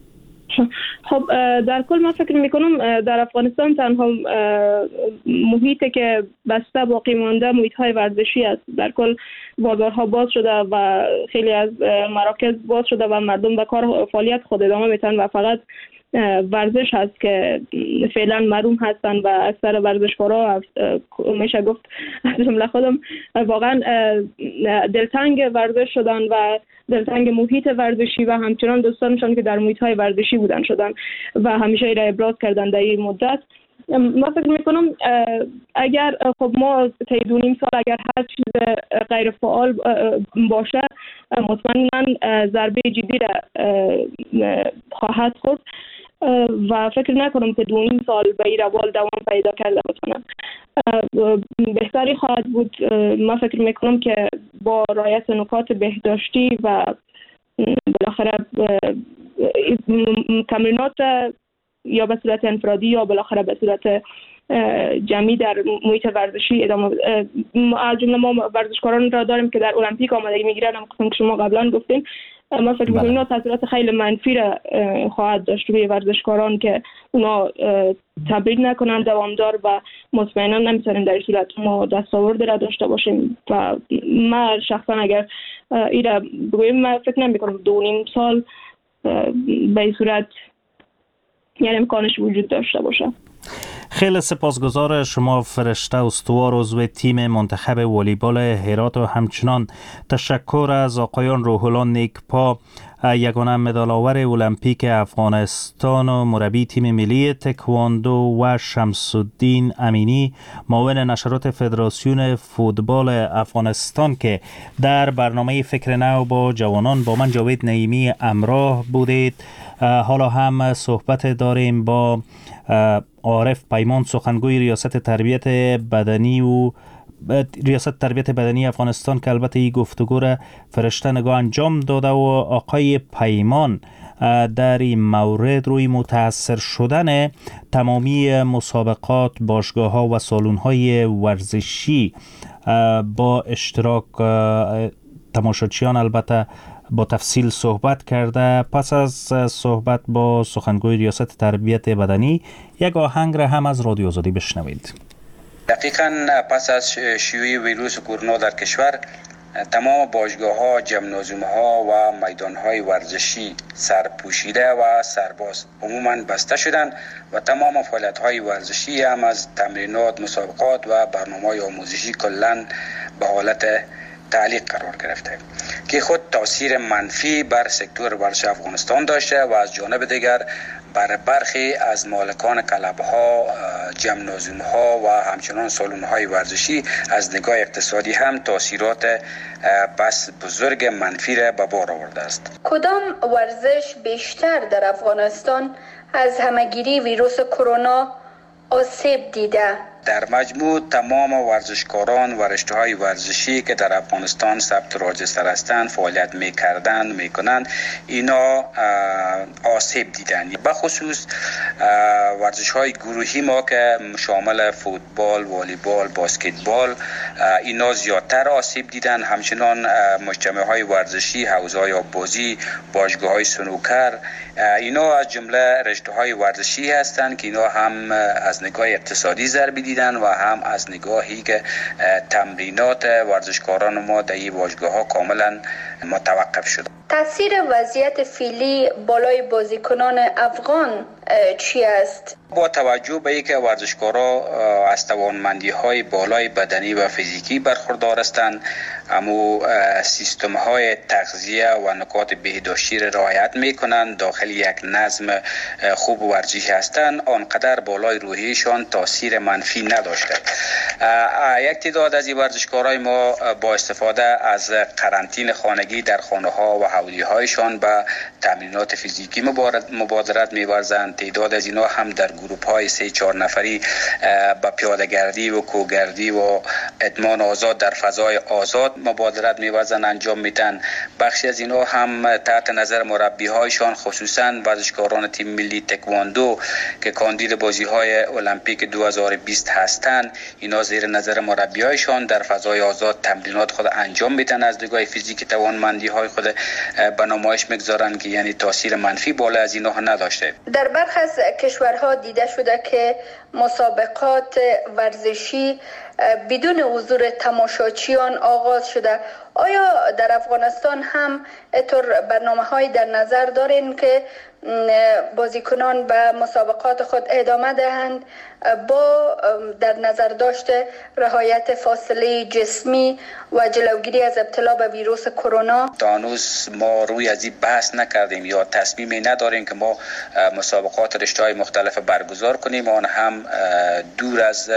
خب در کل من فکر میکنم در افغانستان تنها محیطی که بسته باقی مانده محیط های ورزشی است. در کل بازارها باز شده و خیلی از مراکز باز شده و مردم به کار فعالیت خود ادامه میتن و فقط ورزش هست که فعلا محروم هستن و اکثر ورزشکارا میشه گفت از جمله خودم واقعا دلتنگ ورزش شدن و دلتنگ محیط ورزشی و همچنان دوستانشان که در محیط های ورزشی بودن شدن و همیشه ایره ابراز کردن در این مدت. من فکر میکنم اگر خب ما طی 2.5 سال اگر هر چیز غیر فعال باشه مطمئنا ضربه جدی را خواهد خورد و فکر نکنم که 2.5 سال به این روال دوام پیدا کرده بتونه. بهتری خواهد بود من فکر میکنم که با رعایت نکات بهداشتی و بالاخره تمرینات یا به صورت انفرادی یا بالاخره به صورت جمعی در محیط ورزشی ادامه. از جمله ما ورزشکاران را داریم که در المپیک آمادگی میگیرن، هم قسم که شما قبلا گفتین. من فکر می‌کنم اینا تاثیرات خیلی منفی را خواهد داشت روی ورزشکاران که اونا تمرین نکنن دوامدار و مطمئنا نمیتونیم در این صورت ما دستاورد را داشته باشیم و من شخصا اگر این را بگویم من فکر نمی‌کنم 2.5 سال به این صورت یعنی امکانش وجود داشته باشه. خیلی سپاسگزار شما فرشته استوار عضو تیم منتخب والیبال هرات و همچنان تشکر از آقایان روح الله نیکپا یگانه مدال آور المپیک افغانستان و مربی تیم ملی تکواندو و شمس الدین امینی معاون نشرات فدراسیون فوتبال افغانستان که در برنامه فکر نو با جوانان با من جاوید نعیمی همراه بودید. حالا هم صحبت داریم با عارف پیمان سخنگوی ریاست تربیت بدنی افغانستان که البته این گفتگو را فرشته نگاه انجام داده و آقای پیمان در این مورد روی متاثر شدن تمامی مسابقات، باشگاه‌ها و سالن‌های ورزشی با اشتراک تماشاچیان البته با تفصیل صحبت کرده. پس از صحبت با سخنگوی ریاست تربیت بدنی یک آهنگ را هم از رادیو آزادی بشنوید. دقیقاً پس از شیوع ویروس کرونا در کشور تمام باشگاه‌ها، ژیمنازیوم‌ها و میدان‌های ورزشی سرپوشیده و سرباز عموماً بسته شدند و تمام فعالیت‌های ورزشی هم از تمرینات، مسابقات و برنامه‌های آموزشی کلاً به حالت تعلیق قرار گرفته که خود تاثیر منفی بر سکتور ورزش افغانستان داشته و از جانب دیگر بر برخی از مالکان کلب‌ها، ژیمنازیوم‌ها و همچنان سالن‌های ورزشی از نگاه اقتصادی هم تاثیرات بس بزرگ منفی را به بار آورده است. کدام ورزش بیشتر در افغانستان از همه‌گیری ویروس کرونا آسیب دیده؟ در مجموع تمام ورزشکاران و رشته‌های ورزشی که در افغانستان ثبت راجستر هستند فعالیت میکنند اینا آسیب دیدن. به خصوص ورزش‌های گروهی ما که شامل فوتبال، والیبال، باسکتبال اینا زیادتر آسیب دیدن. همچنان مجتمع‌های ورزشی، حوزه‌های آببازی، باشگاه‌های سنوکر اینا از جمله رشته‌های ورزشی هستند که اینا هم از نگاه اقتصادی ضربه دیدن و هم از نگاهی که تمرینات ورزشکاران ما در این باشگاه‌ها کاملا متوقف شد. تاثیر وضعیت فعلی بالای بازیکنان افغان چی است؟ با توجه به اینکه ورزشکارا از توانمندی‌های بالای بدنی و فیزیکی برخوردار هستند، اما سیستم‌های تغذیه و نکات بهداشتی را رعایت می‌کنند، داخل یک نظم خوب ورزشی هستند، آنقدر بالای روحیشان تاثیر منفی نداشته. یک تعداد از این ورزشکارای ما با استفاده از قرنطینه خانگی در خانه‌ها و حولی‌هایشان به تمرینات فیزیکی مبادرت می‌ورزند. تعداد از اینا هم در گروپ های 3-4 نفری با پیاده گردی و کوهگردی و ادمان آزاد در فضای آزاد مبادرت می‌ورزن انجام میدن. بخشی از اینا هم تحت نظر مربی هایشان خصوصا ورزشکاران تیم ملی تکواندو که کاندید بازی های المپیک 2020 هستند، اینا زیر نظر مربی هایشان در فضای آزاد تمرینات خود انجام میدن، از نگاه فیزیکی توانمندی های خود به نمایش میگذارن که یعنی تاثیر منفی بالا از اینا نداشته. در برخی از کشورها دیده شده که مسابقات ورزشی بدون حضور تماشاچیان آغاز شده. آیا در افغانستان هم اینطور برنامه‌هایی در نظر دارین که بازیکنان به مسابقات خود ادامه دهند با در نظر داشته رعایت فاصله جسمی و جلوگیری از ابتلا به ویروس کرونا؟ تا هنوز ما روی از این بحث نکردیم یا تصمیمی نداریم که ما مسابقات رشته‌های مختلف برگزار کنیم، آن هم دور از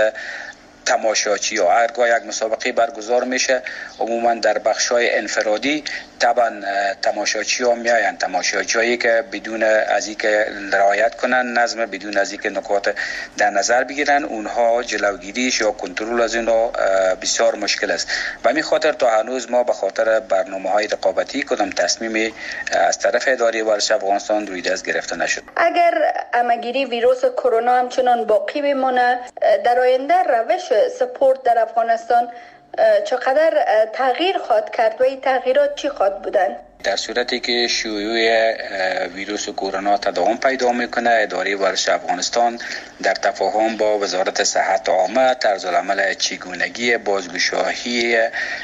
تماشاچی ها. هرگاه یک مسابقه برگزار میشه عموما در بخش‌های انفرادی طبعا تماشاچی ها میاین، تماشاچی هایی که بدون از اینکه رعایت کنن نظم، بدون از اینکه نکات در نظر بگیرن، اونها جلوگیریش یا کنترل از اینا بسیار مشکل است. و همین خاطر تا هنوز ما به خاطر برنامه‌های رقابتی کدام تصمیمی از طرف اداره ورزش افغانستان روی دست گرفته نشد. اگر همگیری ویروس کرونا همچنان باقی بمانه، در آینده روش سپورت در افغانستان چقدر تغییر خواهد کرد و این تغییرات چی خواهد بودن؟ در صورتی که شیوع ویروس کرونا تداوم پیدا میکنه، اداره ورزش افغانستان در تفاهم با وزارت صحت عامه طرزالعمل چگونگی بازگشایی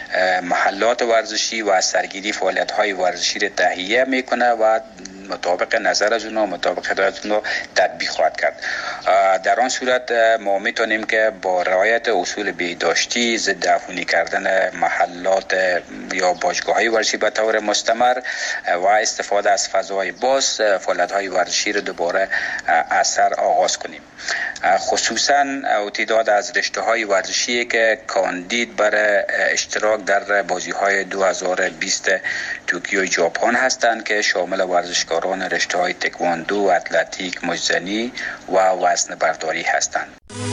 محلات ورزشی و سرگیری فعالیت‌های ورزشی را تهیه میکنه و مطابق نظر از اونها، مطابق هدایت اونها تطبیق خواهد کرد. در آن صورت ما میتونیم که با رعایت اصول بهداشتی، ضد عفونی کردن محلات یا باشگاه‌های ورزشی به طور مستمر و استفاده از فضای باز، فعالیت‌های ورزشی رو دوباره از سر آغاز کنیم. خصوصا تعداد از رشته‌های ورزشی که کاندید برای اشتراک در بازی‌های 2020 توکیو ژاپن هستند که شامل ورزشکاران رشته‌های تکواندو، اتلتیک، مجزنی و وزن برداری هستند.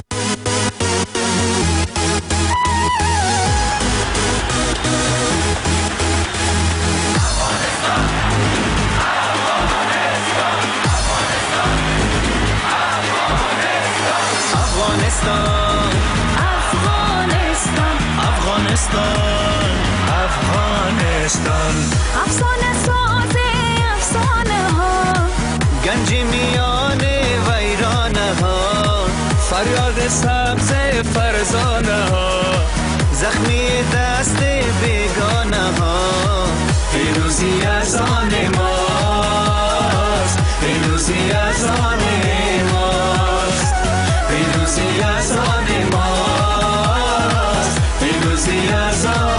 افسانه ساز افسانه ها، گنج میان ویرانه ها، فریاد سبز فرزانه ها، زخمی دست بیگانه ها. پیروزی از آن ماست، پیروزی از آن ماست، پیروزی از آن ماست، پیروزی از آن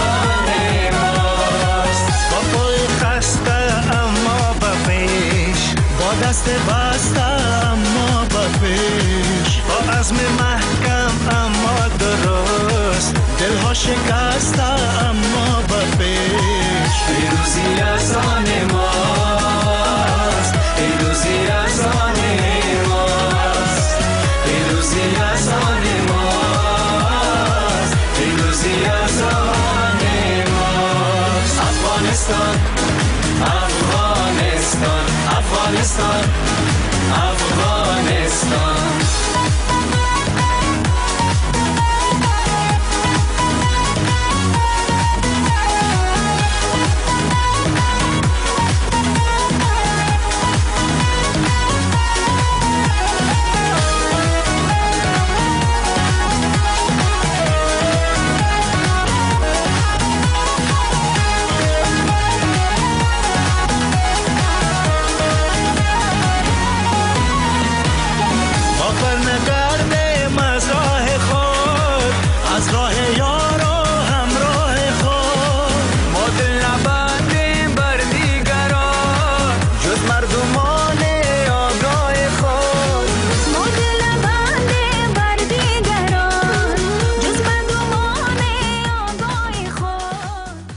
دست بسته اما به پیش، با عزم محکم اما درست، دلها شکسته اما به پیش. پیروزی از آن ماست، پیروزی از آن ماست، پیروزی از آن ماست، پیروزی از آن ماست. افغانستان، افغانستان، افغانستان.